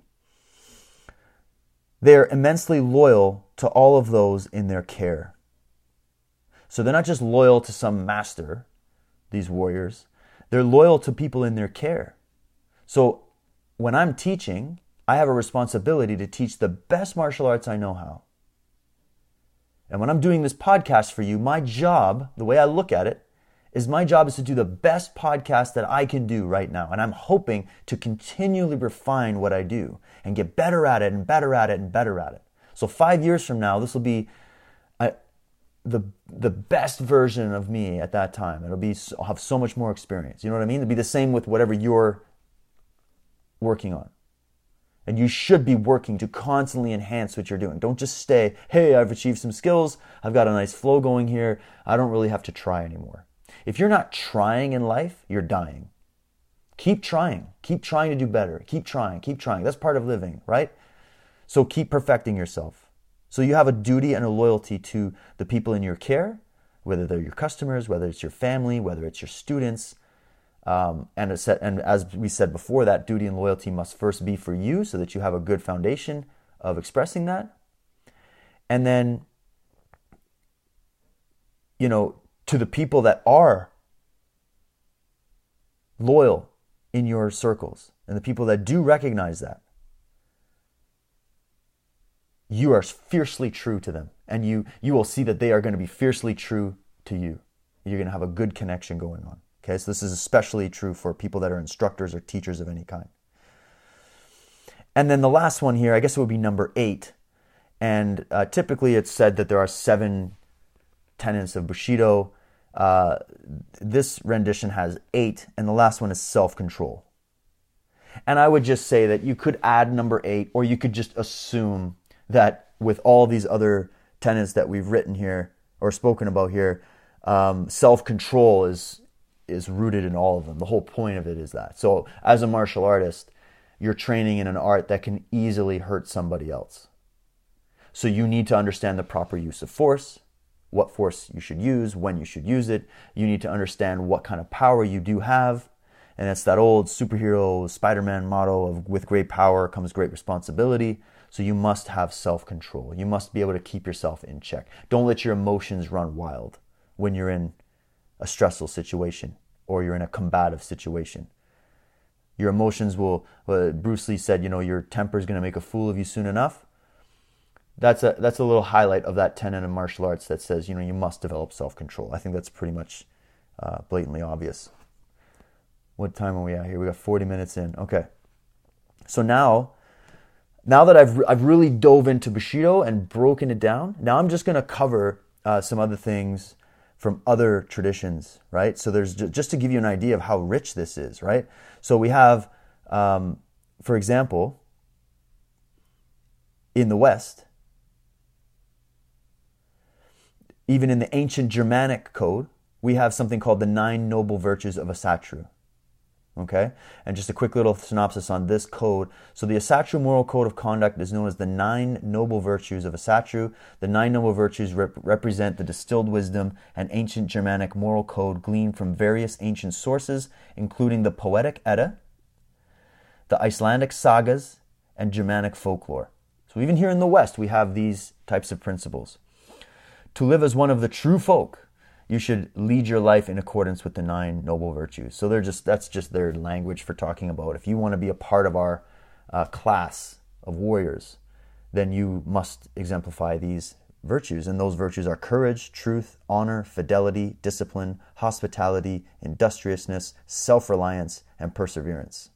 They're immensely loyal to all of those in their care. So they're not just loyal to some master, these warriors. They're loyal to people in their care. So when I'm teaching, I have a responsibility to teach the best martial arts I know how. And when I'm doing this podcast for you, my job, the way I look at it, is my job is to do the best podcast that I can do right now. And I'm hoping to continually refine what I do and get better at it and better at it and better at it. So 5 years from now, this will be the best version of me at that time. I'll have so much more experience. You know what I mean? It'll be the same with whatever you're working on. And you should be working to constantly enhance what you're doing. Don't just stay, hey, I've achieved some skills. I've got a nice flow going here. I don't really have to try anymore. If you're not trying in life, you're dying. Keep trying. Keep trying to do better. Keep trying. Keep trying. That's part of living, right? So keep perfecting yourself. So you have a duty and a loyalty to the people in your care, whether they're your customers, whether it's your family, whether it's your students. And as we said before, that duty and loyalty must first be for you so that you have a good foundation of expressing that. And then, to the people that are loyal in your circles and the people that do recognize that, you are fiercely true to them. And you will see that they are going to be fiercely true to you. You're going to have a good connection going on. Okay, so this is especially true for people that are instructors or teachers of any kind. And then the last one here, I guess it would be number 8. And typically it's said that there are 7 tenets of Bushido. This rendition has 8, and the last one is self-control. And I would just say that you could add number 8, or you could just assume that with all these other tenets that we've written here or spoken about here, self-control is rooted in all of them. The whole point of it is that. So as a martial artist, you're training in an art that can easily hurt somebody else. So you need to understand the proper use of force, what force you should use, when you should use it. You need to understand what kind of power you do have. And it's that old superhero Spider-Man motto of with great power comes great responsibility. So you must have self-control. You must be able to keep yourself in check. Don't let your emotions run wild when you're in a stressful situation or you're in a combative situation. Your emotions will, Bruce Lee said, your temper is going to make a fool of you soon enough. That's a little highlight of that tenet of martial arts that says, you must develop self-control. I think that's pretty much blatantly obvious. What time are we at here? We got 40 minutes in. Okay. So now that I've really dove into Bushido and broken it down, now I'm just going to cover some other things from other traditions, right? So there's just to give you an idea of how rich this is, right? So we have, for example, in the West, even in the ancient Germanic code, we have something called the 9 noble virtues of Asatru. Okay? And just a quick little synopsis on this code. So the Asatru moral code of conduct is known as the 9 noble virtues of Asatru. The 9 noble virtues represent the distilled wisdom and ancient Germanic moral code gleaned from various ancient sources, including the Poetic Edda, the Icelandic sagas, and Germanic folklore. So even here in the West, we have these types of principles. To live as one of the true folk, you should lead your life in accordance with the 9 noble virtues. So that's just their language for talking about if you want to be a part of our class of warriors, then you must exemplify these virtues. And those virtues are courage, truth, honor, fidelity, discipline, hospitality, industriousness, self-reliance, and perseverance.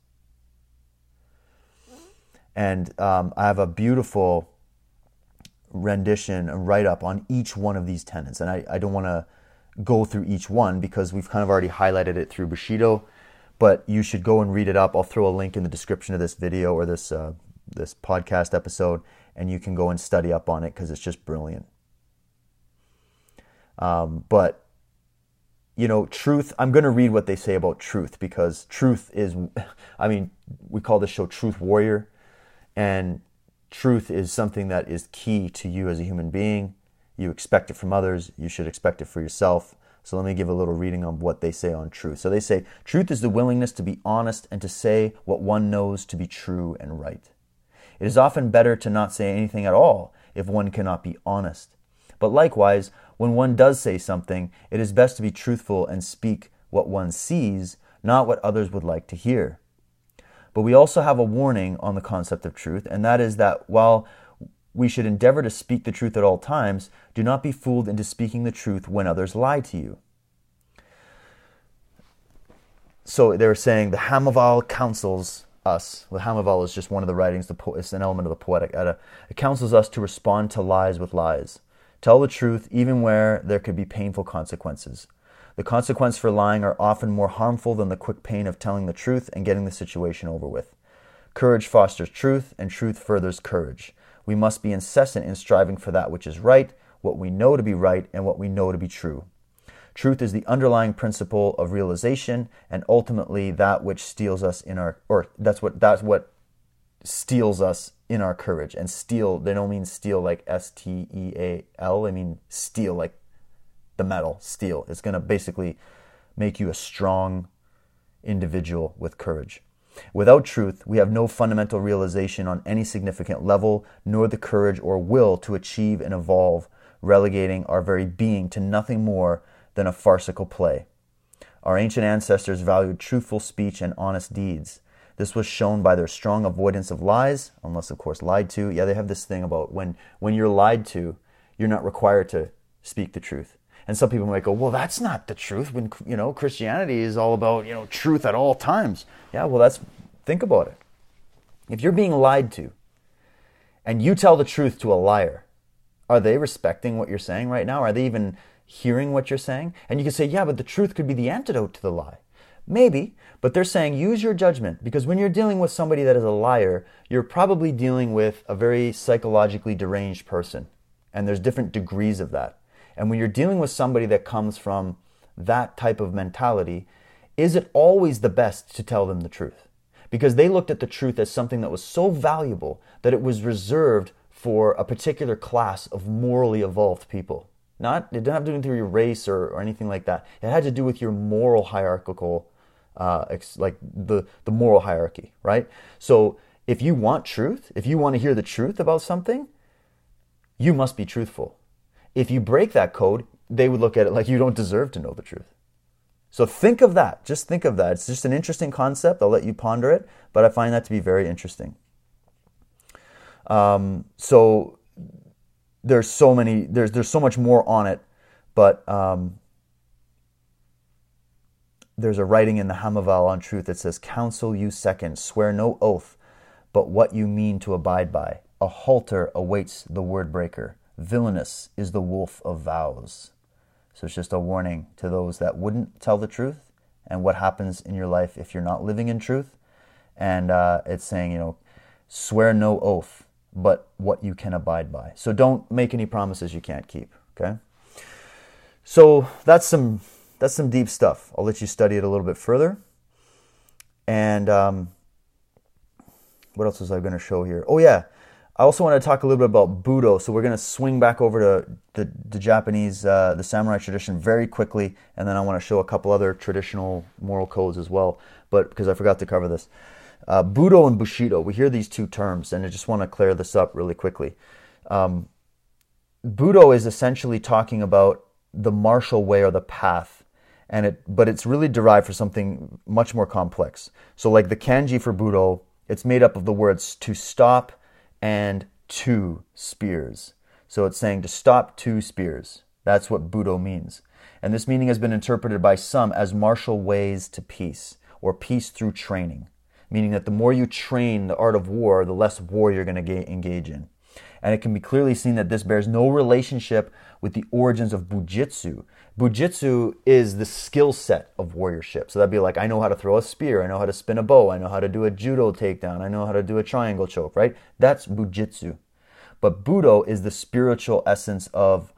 And I have a beautiful rendition, a write-up on each one of these tenets. And I don't want to go through each one because we've kind of already highlighted it through Bushido, but you should go and read it up. I'll throw a link in the description of this video or this podcast episode, and you can go and study up on it because it's just brilliant. But truth, I'm going to read what they say about truth because truth is, we call this show Truth Warrior, and truth is something that is key to you as a human being. You expect it from others. You should expect it for yourself. So let me give a little reading on what they say on truth. So they say, truth is the willingness to be honest and to say what one knows to be true and right. It is often better to not say anything at all if one cannot be honest. But likewise, when one does say something, it is best to be truthful and speak what one sees, not what others would like to hear. But we also have a warning on the concept of truth, and that is that while we should endeavor to speak the truth at all times, do not be fooled into speaking the truth when others lie to you. So they were saying the Hamaval counsels us. The Hamaval is just one of the writings, it's an element of the Poetic Edda. It counsels us to respond to lies with lies. Tell the truth even where there could be painful consequences. The consequences for lying are often more harmful than the quick pain of telling the truth and getting the situation over with. Courage fosters truth, and truth furthers courage. We must be incessant in striving for that which is right, what we know to be right, and what we know to be true. Truth is the underlying principle of realization, and ultimately that which steals us in our, that's what steals us in our courage. And steal, they don't mean steal like S-T-E-A-L. I mean steel like the metal, steel. It's going to basically make you a strong individual with courage. Without truth, we have no fundamental realization on any significant level, nor the courage or will to achieve and evolve, relegating our very being to nothing more than a farcical play. Our ancient ancestors valued truthful speech and honest deeds. This was shown by their strong avoidance of lies, unless of course lied to. Yeah, they have this thing about when you're lied to, you're not required to speak the truth. And some people might go, well, that's not the truth when, Christianity is all about, truth at all times. Yeah, well, think about it. If you're being lied to and you tell the truth to a liar, are they respecting what you're saying right now? Are they even hearing what you're saying? And you can say, yeah, but the truth could be the antidote to the lie. Maybe, but they're saying use your judgment, because when you're dealing with somebody that is a liar, you're probably dealing with a very psychologically deranged person. And there's different degrees of that. And when you're dealing with somebody that comes from that type of mentality, is it always the best to tell them the truth? Because they looked at the truth as something that was so valuable that it was reserved for a particular class of morally evolved people. It didn't have to do with your race or anything like that. It had to do with your moral hierarchical like the moral hierarchy, right? So if you want truth, if you want to hear the truth about something, you must be truthful. If you break that code, they would look at it like you don't deserve to know the truth. So think of that. Just think of that. It's just an interesting concept. I'll let you ponder it, but I find that to be very interesting. So there's so much more on it, but there's a writing in the Hamaval on truth that says, "Counsel you second, swear no oath, but what you mean to abide by. A halter awaits the word breaker. Villainous is the wolf of vows." So it's just a warning to those that wouldn't tell the truth and what happens in your life if you're not living in truth. And it's saying, swear no oath, but what you can abide by. So don't make any promises you can't keep, okay? So that's some deep stuff. I'll let you study it a little bit further. And what else was I going to show here? Oh yeah, I also want to talk a little bit about Budo. So we're going to swing back over to the Japanese, the samurai tradition very quickly, and then I want to show a couple other traditional moral codes as well, but because I forgot to cover this. Budo and Bushido, we hear these two terms, and I just want to clear this up really quickly. Budo is essentially talking about the martial way or the path, but it's really derived for something much more complex. So like the kanji for Budo, it's made up of the words to stop and two spears. So it's saying to stop two spears. That's what Budo means. And this meaning has been interpreted by some as martial ways to peace, or peace through training, meaning that the more you train the art of war, the less war you're going to engage in. And it can be clearly seen that this bears no relationship with the origins of Bujitsu. Bujitsu is the skill set of warriorship. So that'd be like, I know how to throw a spear, I know how to spin a bow, I know how to do a judo takedown, I know how to do a triangle choke, right? That's Bujitsu. But Budo is the spiritual essence of,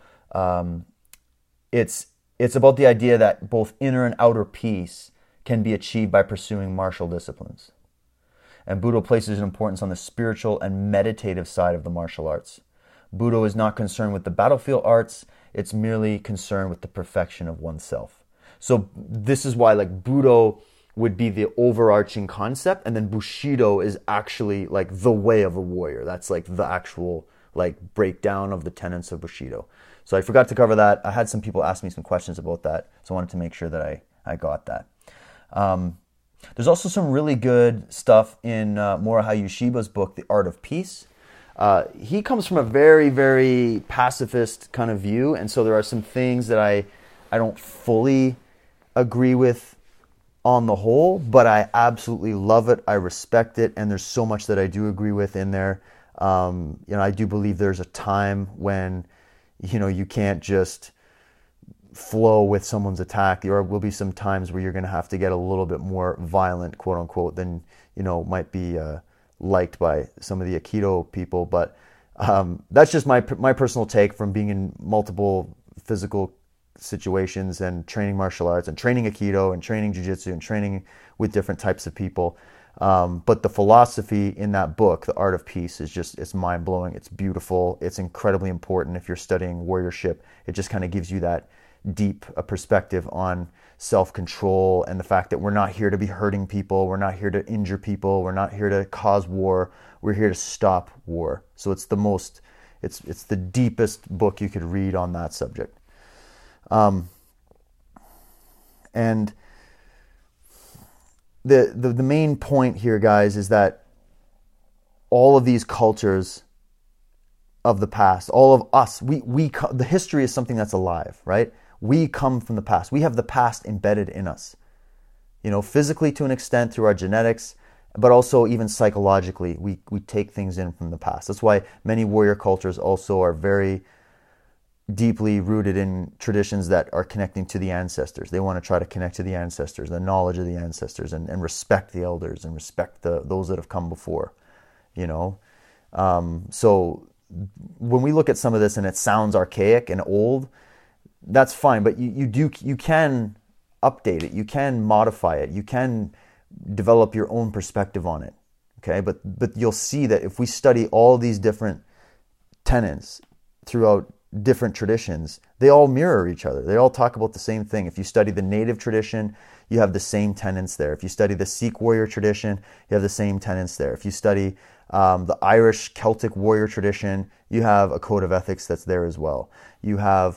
it's about the idea that both inner and outer peace can be achieved by pursuing martial disciplines. And Budo places an importance on the spiritual and meditative side of the martial arts. Budo is not concerned with the battlefield arts, it's merely concerned with the perfection of oneself. So this is why like Budo would be the overarching concept, and then Bushido is actually like the way of a warrior. That's like the actual like breakdown of the tenets of Bushido. So I forgot to cover that. I had some people ask me some questions about that, so I wanted to make sure that I got that. There's also some really good stuff in Morihei Ueshiba's book, The Art of Peace. He comes from a very, very pacifist kind of view, and so there are some things that I don't fully agree with on the whole, but I absolutely love it, I respect it, and there's so much that I do agree with in there. I do believe there's a time when, you can't just flow with someone's attack. There will be some times where you're going to have to get a little bit more violent, quote unquote, than, might be liked by some of the Aikido people. But that's just my personal take from being in multiple physical situations and training martial arts and training Aikido and training Jiu-Jitsu and training with different types of people. But the philosophy in that book, The Art of Peace, it's mind-blowing. It's beautiful. It's incredibly important if you're studying warriorship. It just kind of gives you that deep perspective on self-control and the fact that we're not here to be hurting people. We're not here to injure people. We're not here to cause war. We're here to stop war. So it's it's the deepest book you could read on that subject. And the main point here, guys, is that all of these cultures of the past, all of us, the history is something that's alive, right? We come from the past. We have the past embedded in us, physically to an extent through our genetics, but also even psychologically, we take things in from the past. That's why many warrior cultures also are very deeply rooted in traditions that are connecting to the ancestors. They want to try to connect to the ancestors, the knowledge of the ancestors, and respect the elders and respect those that have come before, So when we look at some of this and it sounds archaic and old, that's fine, but you can update it, you can modify it, you can develop your own perspective on it. Okay, but you'll see that if we study all these different tenets throughout different traditions, they all mirror each other. They all talk about the same thing. If you study the native tradition, you have the same tenets there. If you study the Sikh warrior tradition, you have the same tenets there. If you study the Irish Celtic warrior tradition, you have a code of ethics that's there as well. You have,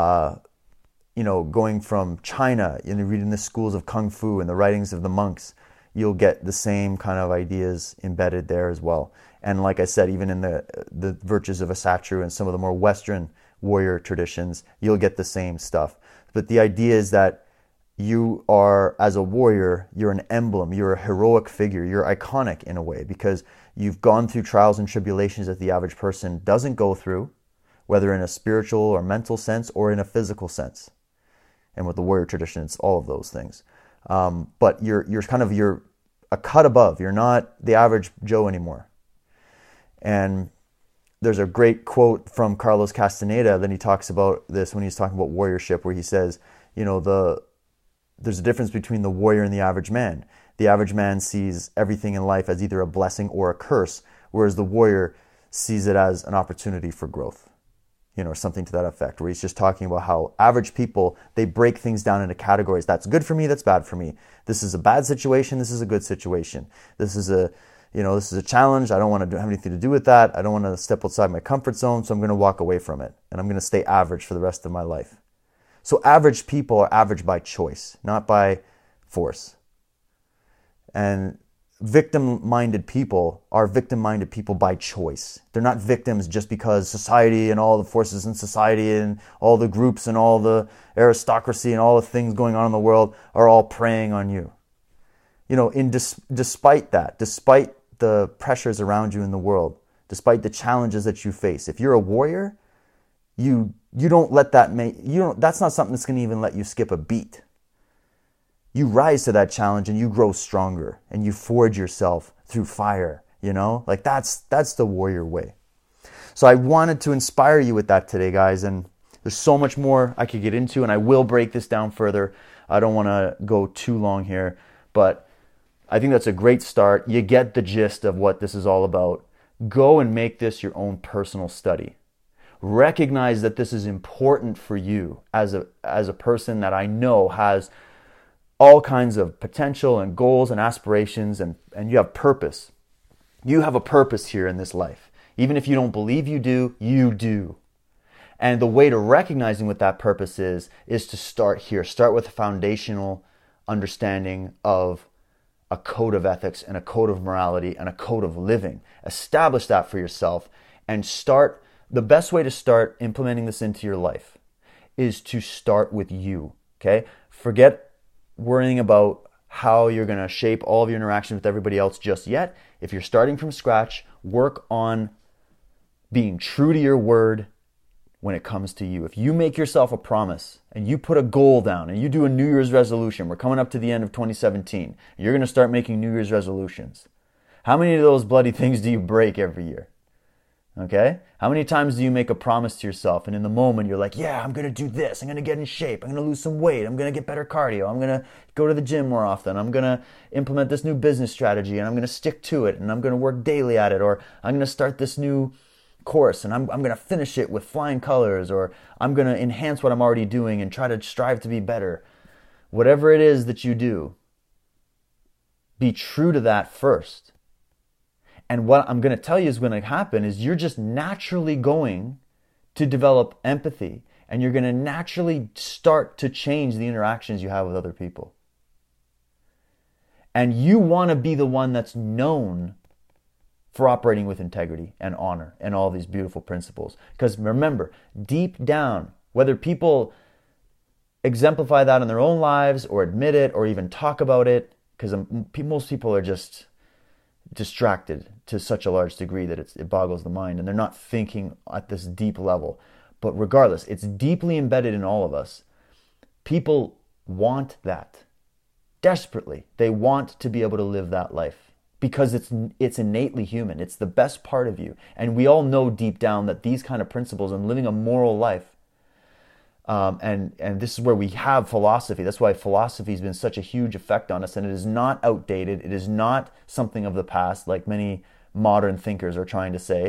going from China, reading the schools of Kung Fu and the writings of the monks, you'll get the same kind of ideas embedded there as well. And like I said, even in the virtues of Asatru and some of the more Western warrior traditions, you'll get the same stuff. But the idea is that you are, as a warrior, you're an emblem, you're a heroic figure, you're iconic in a way, because you've gone through trials and tribulations that the average person doesn't go through, whether in a spiritual or mental sense or in a physical sense. And with the warrior tradition, it's all of those things. But you're a cut above. You're not the average Joe anymore. And there's a great quote from Carlos Castaneda. Then he talks about this when he's talking about warriorship, where he says, there's a difference between the warrior and the average man. The average man sees everything in life as either a blessing or a curse, whereas the warrior sees it as an opportunity for growth, or something to that effect, where he's just talking about how average people, they break things down into categories. That's good for me, that's bad for me. This is a bad situation, this is a good situation. This is a challenge, I don't want to have anything to do with that. I don't want to step outside my comfort zone, so I'm going to walk away from it. And I'm going to stay average for the rest of my life. So average people are average by choice, not by force. And victim-minded people are victim-minded people by choice. They're not victims just because society and all the forces in society and all the groups and all the aristocracy and all the things going on in the world are all preying on you. Despite that, despite the pressures around you in the world, despite the challenges that you face, if you're a warrior, you don't let that that's not something that's going to even let you skip a beat. You rise to that challenge and you grow stronger and you forge yourself through fire, that's the warrior way. So I wanted to inspire you with that today, guys, and there's so much more I could get into, and I will break this down further. I don't want to go too long here, but I think that's a great start. You get the gist of what this is all about. Go and make this your own personal study. Recognize that this is important for you as a person that I know has all kinds of potential and goals and aspirations, and you have purpose. You have a purpose here in this life. Even if you don't believe you do, you do. And the way to recognizing what that purpose is to start here. Start with a foundational understanding of a code of ethics and a code of morality and a code of living. Establish that for yourself and start. The best way to start implementing this into your life is to start with you, okay? Forget worrying about how you're going to shape all of your interactions with everybody else just yet. If you're starting from scratch, work on being true to your word when it comes to you. If you make yourself a promise and you put a goal down and you do a New Year's resolution, we're coming up to the end of 2017, you're going to start making New Year's resolutions. How many of those bloody things do you break every year? Okay? How many times do you make a promise to yourself and in the moment you're like, yeah, I'm going to do this. I'm going to get in shape. I'm going to lose some weight. I'm going to get better cardio. I'm going to go to the gym more often. I'm going to implement this new business strategy and I'm going to stick to it and I'm going to work daily at it, or I'm going to start this new course and I'm going to finish it with flying colors, or I'm going to enhance what I'm already doing and try to strive to be better. Whatever it is that you do, be true to that first. And what I'm going to tell you is going to happen is you're just naturally going to develop empathy and you're going to naturally start to change the interactions you have with other people. And you want to be the one that's known for operating with integrity and honor and all these beautiful principles. Because remember, deep down, whether people exemplify that in their own lives or admit it or even talk about it, because most people are just distracted to such a large degree that it boggles the mind and they're not thinking at this deep level. But regardless, it's deeply embedded in all of us. People want that desperately. They want to be able to live that life because it's innately human. It's the best part of you. And we all know deep down that these kind of principles and living a moral life, and this is where we have philosophy. That's why philosophy has been such a huge effect on us, and it is not outdated. It is not something of the past like many modern thinkers are trying to say.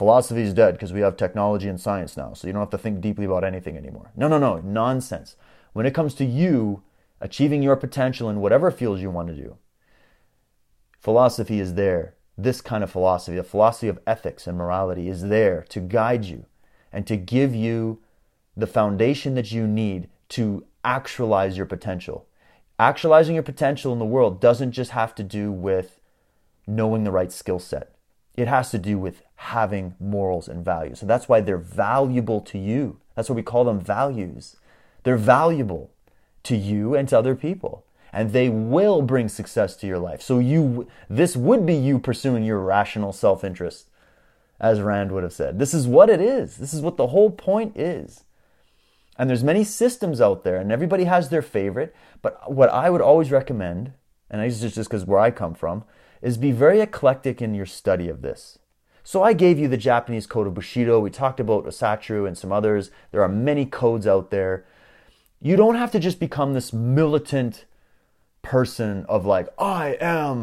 philosophy is dead because we have technology and science now, so you don't have to think deeply about anything anymore. No, nonsense. When it comes to you achieving your potential in whatever fields you want to do, philosophy is there. This kind of philosophy, a philosophy of ethics and morality, is there to guide you and to give you the foundation that you need to actualize your potential. Actualizing your potential in the world doesn't just have to do with knowing the right skill set. It has to do with having morals and values. So that's why they're valuable to you. That's what we call them, values. They're valuable to you and to other people. And they will bring success to your life. So this would be you pursuing your rational self-interest, as Rand would have said. This is what it is. This is what the whole point is. And there's many systems out there, and everybody has their favorite. But what I would always recommend, and this is just because where I come from, is be very eclectic in your study of this. So I gave you the Japanese code of Bushido. We talked about Osatru and some others. There are many codes out there. You don't have to just become this militant person of like, I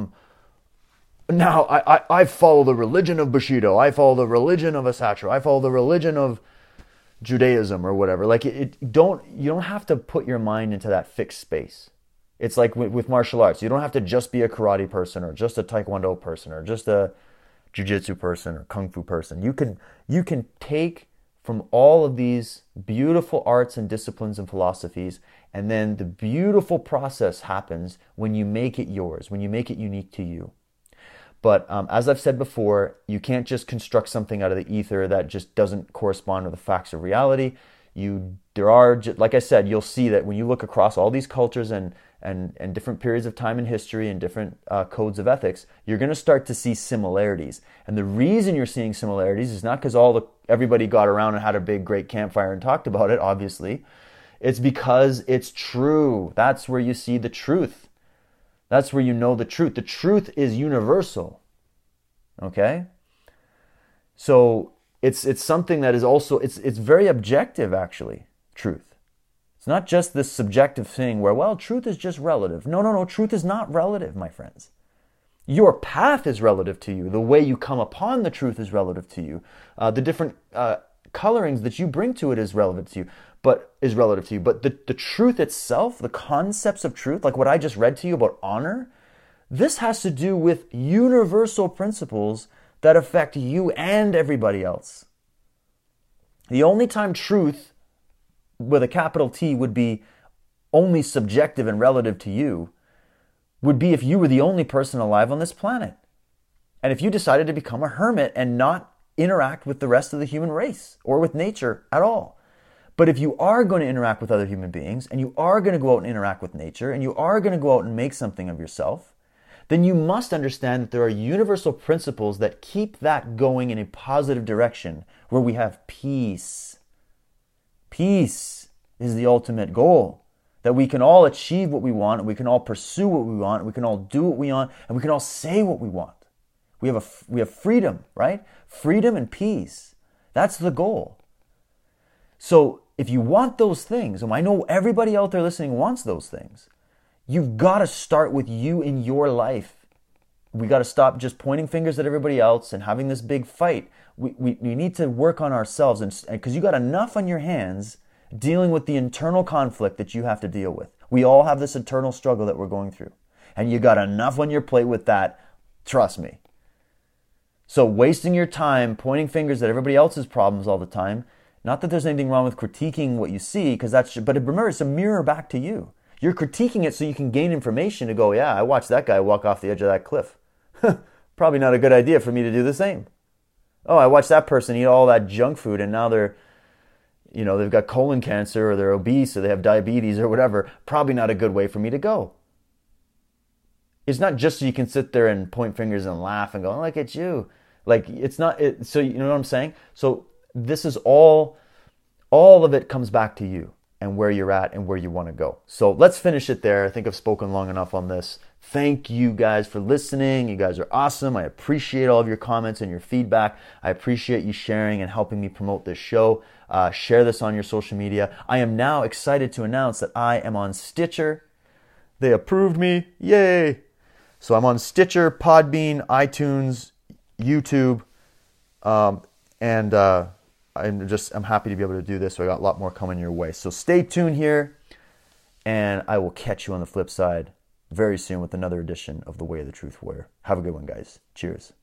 follow the religion of Bushido. I follow the religion of Osatru. I follow the religion of Judaism or whatever. Like you don't have to put your mind into that fixed space. It's like with martial arts. You don't have to just be a karate person or just a taekwondo person or just a jiu-jitsu person or kung fu person. You can take from all of these beautiful arts and disciplines and philosophies, and then the beautiful process happens when you make it yours, when you make it unique to you. But as I've said before, you can't just construct something out of the ether that just doesn't correspond with the facts of reality. Like I said, you'll see that when you look across all these cultures and different periods of time in history and different codes of ethics, you're going to start to see similarities. And the reason you're seeing similarities is not because everybody got around and had a big, great campfire and talked about it, obviously. It's because it's true. That's where you see the truth. That's where you know the truth. The truth is universal. Okay? So it's something that is also, it's very objective, actually, truth. It's not just this subjective thing where, well, truth is just relative. No, truth is not relative, my friends. Your path is relative to you. The way you come upon the truth is relative to you. The different colorings that you bring to it is relevant to you. But the truth itself, the concepts of truth, like what I just read to you about honor, this has to do with universal principles that affect you and everybody else. The only time truth with a capital T would be only subjective and relative to you would be if you were the only person alive on this planet. And if you decided to become a hermit and not interact with the rest of the human race or with nature at all. But if you are going to interact with other human beings and you are going to go out and interact with nature and you are going to go out and make something of yourself, then you must understand that there are universal principles that keep that going in a positive direction where we have peace. Peace is the ultimate goal. That we can all achieve what we want, and we can all pursue what we want, and we can all do what we want, and we can all say what we want. We have freedom, right? Freedom and peace. That's the goal. So if you want those things, and I know everybody out there listening wants those things, you've got to start with you in your life. We got to stop just pointing fingers at everybody else and having this big fight. We need to work on ourselves, and because you got enough on your hands dealing with the internal conflict that you have to deal with. We all have this internal struggle that we're going through. And you got enough on your plate with that, trust me. So wasting your time pointing fingers at everybody else's problems all the time, not that there's anything wrong with critiquing what you see, but remember, it's a mirror back to you. You're critiquing it so you can gain information to go, yeah, I watched that guy walk off the edge of that cliff. Probably not a good idea for me to do the same. Oh, I watched that person eat all that junk food and now they've got colon cancer or they're obese or they have diabetes or whatever. Probably not a good way for me to go. It's not just so you can sit there and point fingers and laugh and go, look at you. Like, it's not, so you know what I'm saying? So this is all of it comes back to you and where you're at and where you want to go. So let's finish it there. I think I've spoken long enough on this. Thank you guys for listening. You guys are awesome. I appreciate all of your comments and your feedback. I appreciate you sharing and helping me promote this show. Share this on your social media. I am now excited to announce that I am on Stitcher. They approved me. Yay! So I'm on Stitcher, Podbean, iTunes, YouTube, And I'm happy to be able to do this. So I got a lot more coming your way. So stay tuned here, and I will catch you on the flip side very soon with another edition of The Way of the Truth Warrior. Have a good one, guys. Cheers.